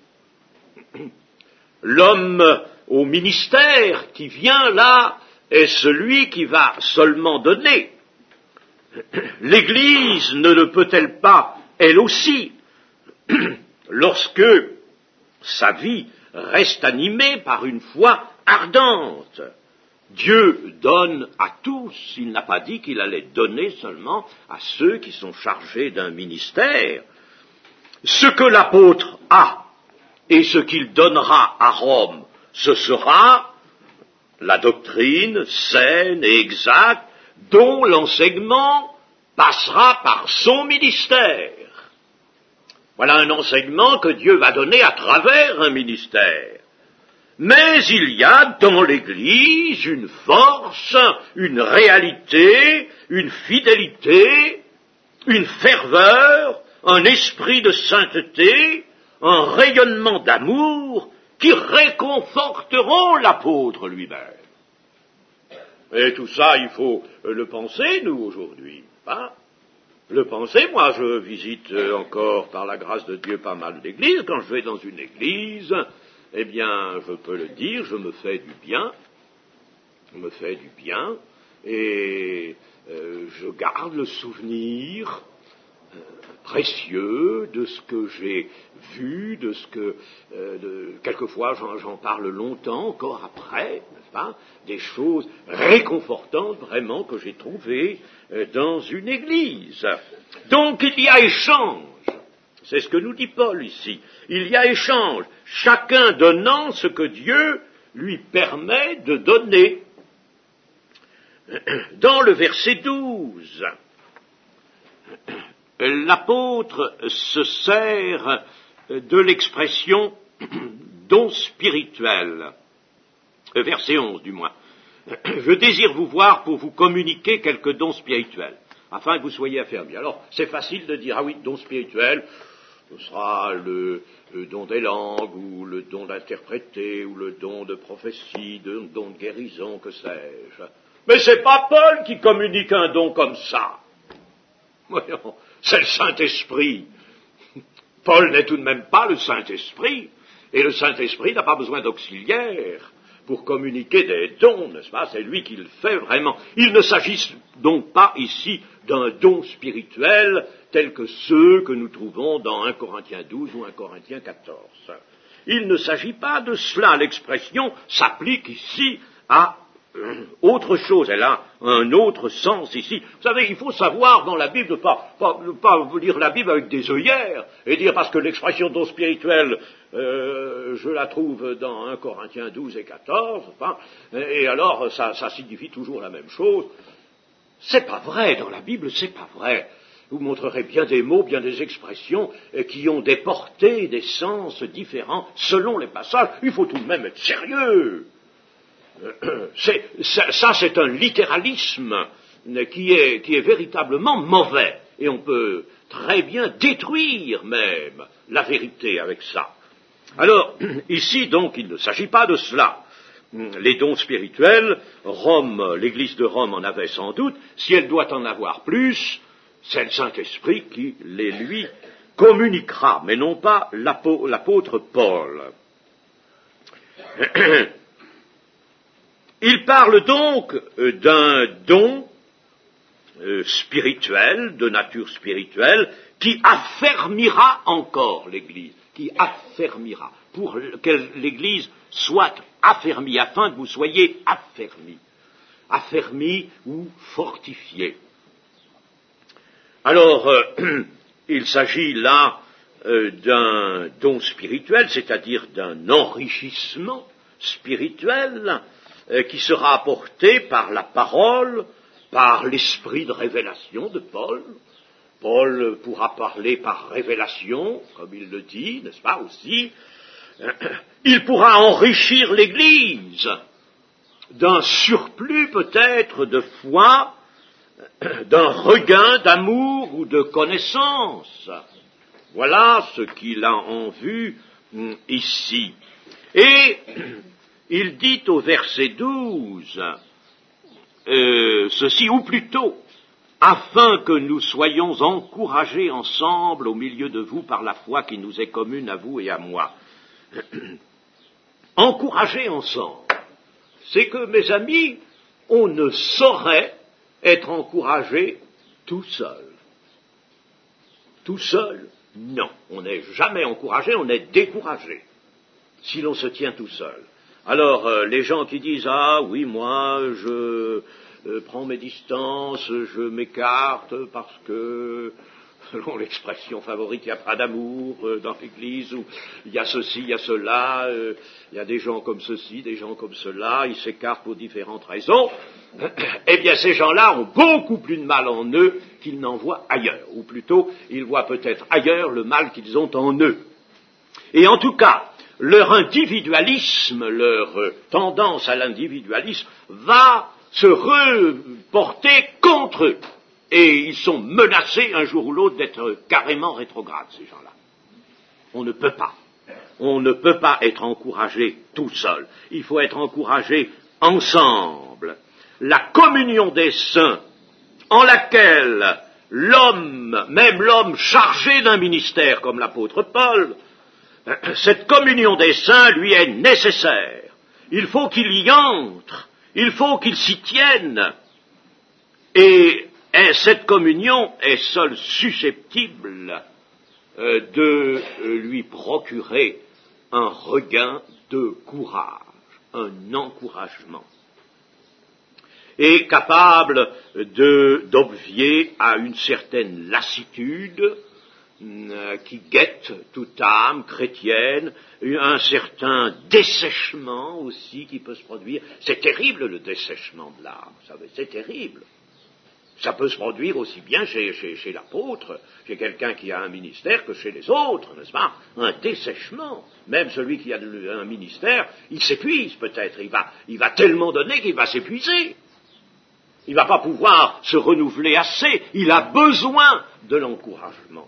Speaker 2: L'homme au ministère qui vient là est celui qui va seulement donner. L'Église ne le peut-elle pas, elle aussi, lorsque sa vie reste animée par une foi ardente? Dieu donne à tous, il n'a pas dit qu'il allait donner seulement à ceux qui sont chargés d'un ministère. Ce que l'apôtre a et ce qu'il donnera à Rome, ce sera la doctrine saine et exacte dont l'enseignement passera par son ministère. Voilà un enseignement que Dieu va donner à travers un ministère. Mais il y a dans l'Église une force, une réalité, une fidélité, une ferveur, un esprit de sainteté, un rayonnement d'amour qui réconforteront l'apôtre lui-même. Et tout ça, il faut le penser, nous, aujourd'hui. Hein? Le penser, moi, je visite encore, par la grâce de Dieu, pas mal d'églises. Quand je vais dans une église, eh bien, je peux le dire, je me fais du bien, je me fais du bien, et euh, je garde le souvenir euh, précieux de ce que j'ai vu, de ce que, euh, de, quelquefois j'en, j'en parle longtemps, encore après, n'est-ce pas, des choses réconfortantes vraiment que j'ai trouvées euh, dans une église. Donc il y a échange. C'est ce que nous dit Paul ici. Il y a échange, chacun donnant ce que Dieu lui permet de donner. Dans le verset douze, l'apôtre se sert de l'expression don spirituel. Verset onze du moins. Je désire vous voir pour vous communiquer quelques dons spirituels, afin que vous soyez affermis. Alors, c'est facile de dire, ah oui, don spirituel, ce sera le, le don des langues, ou le don d'interpréter, ou le don de prophétie, le don de guérison, que sais-je. Mais c'est pas Paul qui communique un don comme ça. Voyons, c'est le Saint-Esprit. Paul n'est tout de même pas le Saint-Esprit, et le Saint-Esprit n'a pas besoin d'auxiliaire pour communiquer des dons, n'est-ce pas? C'est lui qui le fait vraiment. Il ne s'agit donc pas ici d'un don spirituel tel que ceux que nous trouvons dans un Corinthiens douze ou un Corinthiens quatorze. Il ne s'agit pas de cela. L'expression s'applique ici à euh, autre chose. Elle a un autre sens ici. Vous savez, il faut savoir dans la Bible ne pas, pas, ne pas lire la Bible avec des œillères et dire parce que l'expression don spirituel, euh, je la trouve dans un Corinthiens douze et quatorze, enfin, et alors ça, ça signifie toujours la même chose. C'est pas vrai, dans la Bible, c'est pas vrai. Vous montrerez bien des mots, bien des expressions euh, qui ont des portées, des sens différents selon les passages. Il faut tout de même être sérieux. Euh, c'est, ça, ça, c'est un littéralisme qui est, qui est véritablement mauvais. Et on peut très bien détruire même la vérité avec ça. Alors, ici, donc, il ne s'agit pas de cela. Les dons spirituels, Rome, l'Église de Rome en avait sans doute. Si elle doit en avoir plus, c'est le Saint-Esprit qui les lui communiquera, mais non pas l'apôtre Paul. Il parle donc d'un don spirituel, de nature spirituelle, qui affermira encore l'Église, qui affermira, pour que l'Église soit affermie, afin que vous soyez affermis, affermis ou fortifiés. Alors, euh, il s'agit là euh, d'un don spirituel, c'est-à-dire d'un enrichissement spirituel euh, qui sera apporté par la parole, par l'esprit de révélation de Paul. Paul pourra parler par révélation, comme il le dit, n'est-ce pas, aussi. Il pourra enrichir l'Église d'un surplus peut-être de foi, d'un regain d'amour ou de connaissance. Voilà ce qu'il a en vue ici. Et il dit au verset douze, euh, ceci, ou plutôt, afin que nous soyons encouragés ensemble au milieu de vous par la foi qui nous est commune à vous et à moi. Encouragés ensemble, c'est que, mes amis, on ne saurait être encouragé tout seul. Tout seul, non. On n'est jamais encouragé, on est découragé si l'on se tient tout seul. Alors, euh, les gens qui disent « Ah oui, moi, je euh, prends mes distances, je m'écarte parce que, selon l'expression favorite, il n'y a pas d'amour euh, dans l'Église, ou il y a ceci, il y a cela, euh, il y a des gens comme ceci, des gens comme cela, ils s'écartent pour différentes raisons. » Eh bien, ces gens-là ont beaucoup plus de mal en eux qu'ils n'en voient ailleurs, ou plutôt, ils voient peut-être ailleurs le mal qu'ils ont en eux. Et en tout cas, leur individualisme, leur euh, tendance à l'individualisme va se reporter contre eux. Et ils sont menacés un jour ou l'autre d'être carrément rétrogrades, ces gens-là. On ne peut pas. On ne peut pas être encouragé tout seul. Il faut être encouragé ensemble. La communion des saints, en laquelle l'homme, même l'homme chargé d'un ministère comme l'apôtre Paul, cette communion des saints lui est nécessaire. Il faut qu'il y entre, il faut qu'il s'y tienne. Et cette communion est seule susceptible euh, de euh, lui procurer un regain de courage, un encouragement, et capable de, d'obvier à une certaine lassitude euh, qui guette toute âme chrétienne, un certain dessèchement aussi qui peut se produire. C'est terrible le dessèchement de l'âme, vous savez, c'est terrible. Ça peut se produire aussi bien chez, chez, chez l'apôtre, chez quelqu'un qui a un ministère, que chez les autres, n'est-ce pas? Un dessèchement. Même celui qui a un ministère, il s'épuise peut-être, il va, il va tellement donner qu'il va s'épuiser. Il ne va pas pouvoir se renouveler assez, il a besoin de l'encouragement.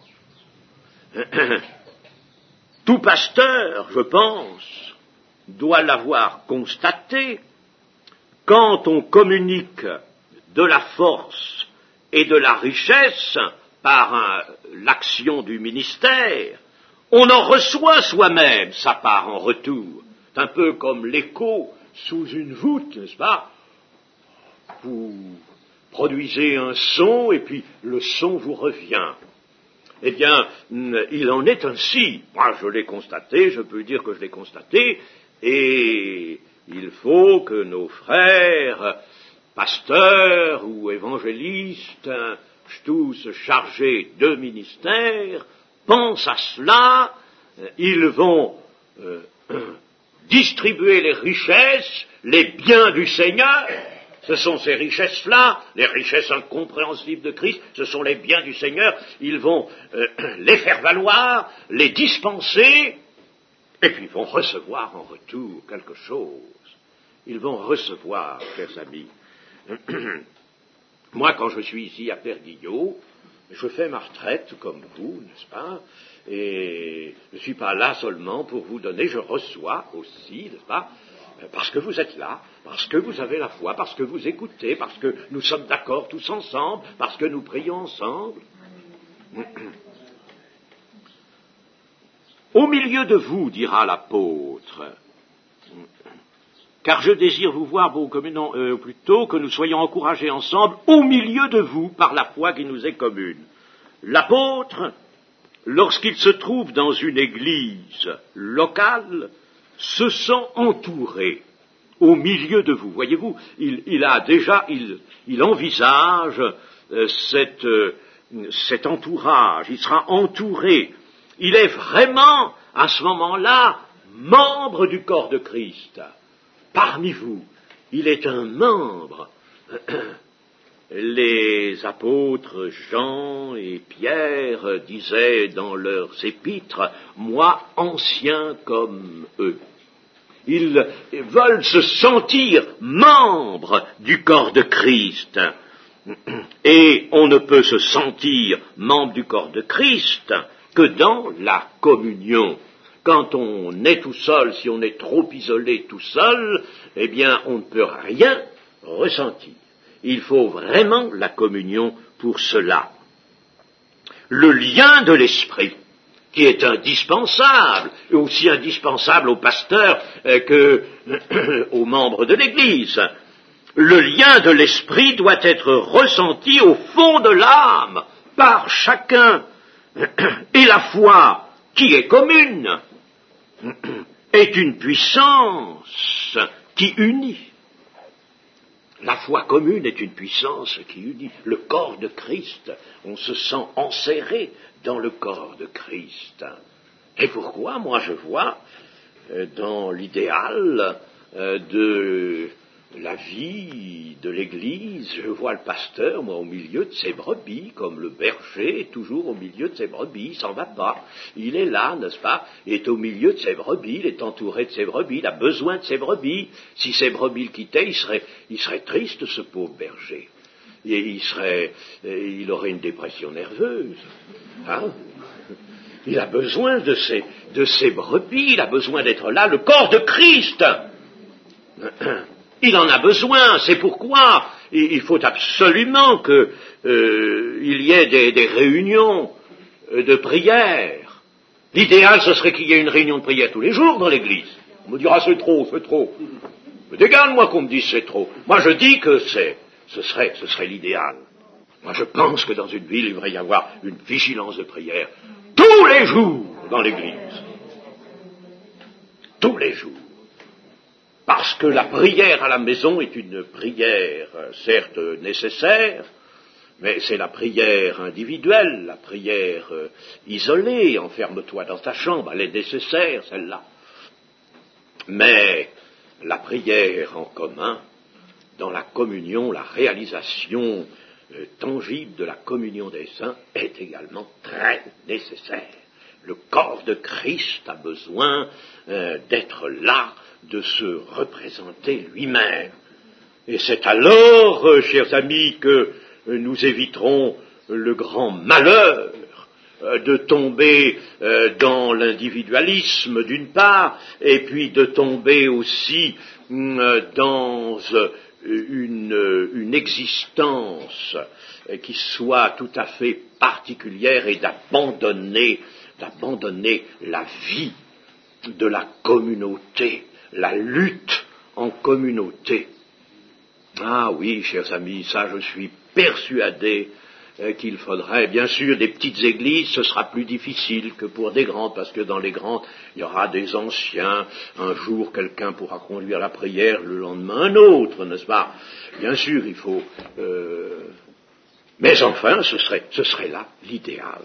Speaker 2: Tout pasteur, je pense, doit l'avoir constaté, quand on communique de la force et de la richesse par un, l'action du ministère, on en reçoit soi-même sa part en retour. C'est un peu comme l'écho sous une voûte, n'est-ce pas? Vous produisez un son et puis le son vous revient. Eh bien, il en est ainsi. Moi, je l'ai constaté, je peux dire que je l'ai constaté, et il faut que nos frères pasteurs ou évangélistes, tous chargés de ministère, pensent à cela, ils vont euh, distribuer les richesses, les biens du Seigneur. Ce sont ces richesses-là, les richesses incompréhensibles de Christ, ce sont les biens du Seigneur, ils vont euh, les faire valoir, les dispenser, et puis ils vont recevoir en retour quelque chose. Ils vont recevoir, chers amis. Moi, quand je suis ici à Père-Guillot, je fais ma retraite comme vous, n'est-ce pas? Et je ne suis pas là seulement pour vous donner, je reçois aussi, n'est-ce pas? Parce que vous êtes là, parce que vous avez la foi, parce que vous écoutez, parce que nous sommes d'accord tous ensemble, parce que nous prions ensemble. Au milieu de vous, dira l'apôtre, car je désire vous voir, non, euh, plutôt que nous soyons encouragés ensemble au milieu de vous par la foi qui nous est commune. L'apôtre, lorsqu'il se trouve dans une église locale, se sent entouré au milieu de vous. Voyez-vous, il, il a déjà, il, il envisage euh, cette, euh, cet entourage, il sera entouré, il est vraiment, à ce moment-là, membre du corps de Christ. Parmi vous, il est un membre. Les apôtres Jean et Pierre disaient dans leurs épîtres, « Moi, ancien comme eux ». Ils veulent se sentir membres du corps de Christ. Et on ne peut se sentir membre du corps de Christ que dans la communion. Quand on est tout seul, si on est trop isolé tout seul, eh bien, on ne peut rien ressentir. Il faut vraiment la communion pour cela. Le lien de l'esprit, qui est indispensable, et aussi indispensable aux pasteurs euh, que euh, aux membres de l'Église. Le lien de l'esprit doit être ressenti au fond de l'âme par chacun. Et la foi, qui est commune, est une puissance qui unit. La foi commune est une puissance qui unit. Le corps de Christ, on se sent enserré dans le corps de Christ. Et pourquoi, moi je vois, euh, dans l'idéal euh, de la vie de l'Église, je vois le pasteur, moi, au milieu de ses brebis, comme le berger est toujours au milieu de ses brebis, il s'en va pas, il est là, n'est-ce pas, il est au milieu de ses brebis, il est entouré de ses brebis, il a besoin de ses brebis. Si ses brebis le quittaient, il serait, il serait triste, ce pauvre berger. Et il serait, il aurait une dépression nerveuse, hein. Il a besoin de ses, de ses brebis, il a besoin d'être là, le corps de Christ. Il en a besoin, c'est pourquoi il faut absolument qu'il euh, y ait des, des réunions de prière. L'idéal, ce serait qu'il y ait une réunion de prière tous les jours dans l'église. On me dira, c'est trop, c'est trop. Mais dégarde-moi qu'on me dise c'est trop. Moi, je dis que c'est, ce serait, ce serait l'idéal. Moi, je pense que dans une ville, il devrait y avoir une vigilance de prière tous les jours dans l'église. Tous les jours. Parce que la prière à la maison est une prière, certes nécessaire, mais c'est la prière individuelle, la prière euh, isolée, enferme-toi dans ta chambre, elle est nécessaire, celle-là. Mais la prière en commun, dans la communion, la réalisation euh, tangible de la communion des saints est également très nécessaire. Le corps de Christ a besoin euh, d'être là, de se représenter lui-même. Et c'est alors, euh, chers amis, que euh, nous éviterons le grand malheur euh, de tomber euh, dans l'individualisme d'une part, et puis de tomber aussi euh, dans euh, une, une existence euh, qui soit tout à fait particulière et d'abandonner, d'abandonner la vie de la communauté, la lutte en communauté. Ah oui, chers amis, ça je suis persuadé euh, qu'il faudrait, bien sûr, des petites églises, ce sera plus difficile que pour des grandes, parce que dans les grandes, il y aura des anciens, un jour quelqu'un pourra conduire la prière, le lendemain un autre, n'est-ce pas? Bien sûr, il faut... Euh... Mais enfin, ce serait, ce serait là l'idéal.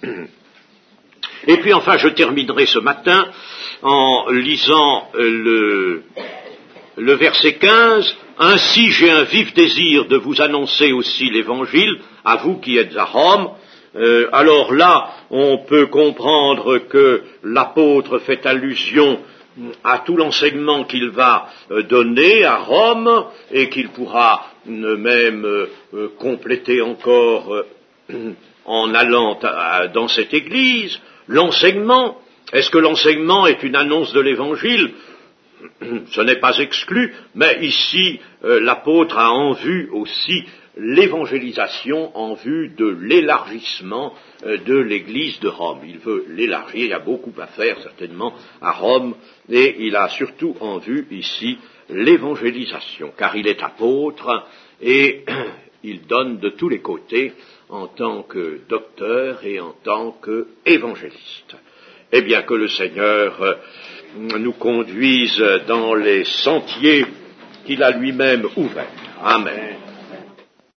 Speaker 2: Et puis enfin, je terminerai ce matin en lisant le, le verset quinze. « Ainsi j'ai un vif désir de vous annoncer aussi l'Évangile, à vous qui êtes à Rome. Euh, » Alors là, on peut comprendre que l'apôtre fait allusion à tout l'enseignement qu'il va donner à Rome et qu'il pourra même euh, compléter encore euh, en allant à, dans cette église. L'enseignement, est-ce que l'enseignement est une annonce de l'Évangile? Ce n'est pas exclu, mais ici, euh, l'apôtre a en vue aussi l'évangélisation en vue de l'élargissement euh, de l'Église de Rome. Il veut l'élargir, il y a beaucoup à faire certainement à Rome, et il a surtout en vue ici l'évangélisation, car il est apôtre et il donne de tous les côtés en tant que docteur et en tant qu'évangéliste. Eh bien, que le Seigneur euh, nous conduise dans les sentiers qu'il a lui-même ouverts. Amen.